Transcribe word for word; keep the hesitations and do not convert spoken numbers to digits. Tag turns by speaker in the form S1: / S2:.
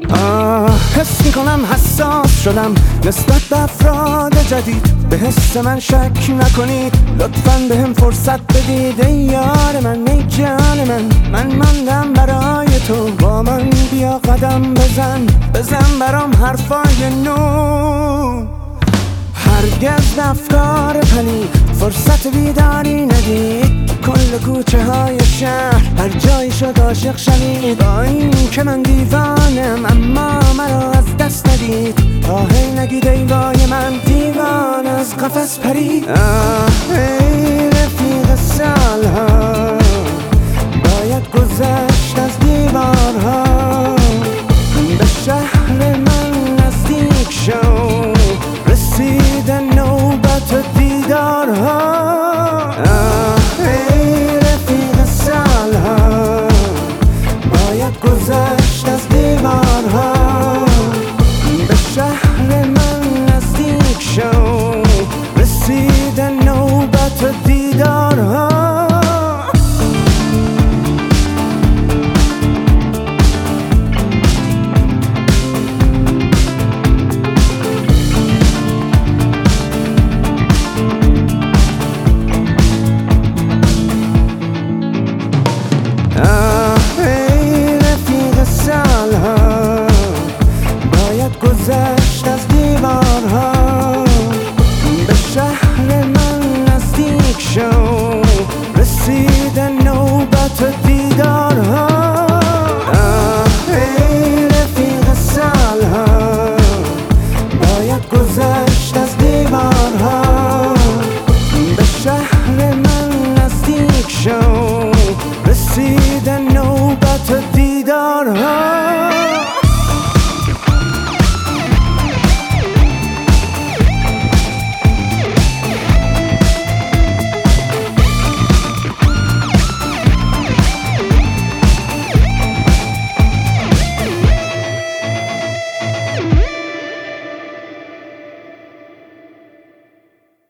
S1: آه حس میکنم حساس شدم نسبت به افراد جدید، به حس من شک نکنید، لطفاً به هم فرصت بدید. ای یار من، ای جان من، من ماندم برای تو، با من بیا قدم بزن، بزن برام حرفای نو. هرگز افکار پلید فرصت بیداری ندید، کل کوچه های شهر هر جایی شد عاشق شوید. با این که من دیوانم اما مرا از دست ندید، آهی نگید ای وای من دیوان از قفس پرید. آه ای رفیق سالها باید گذشت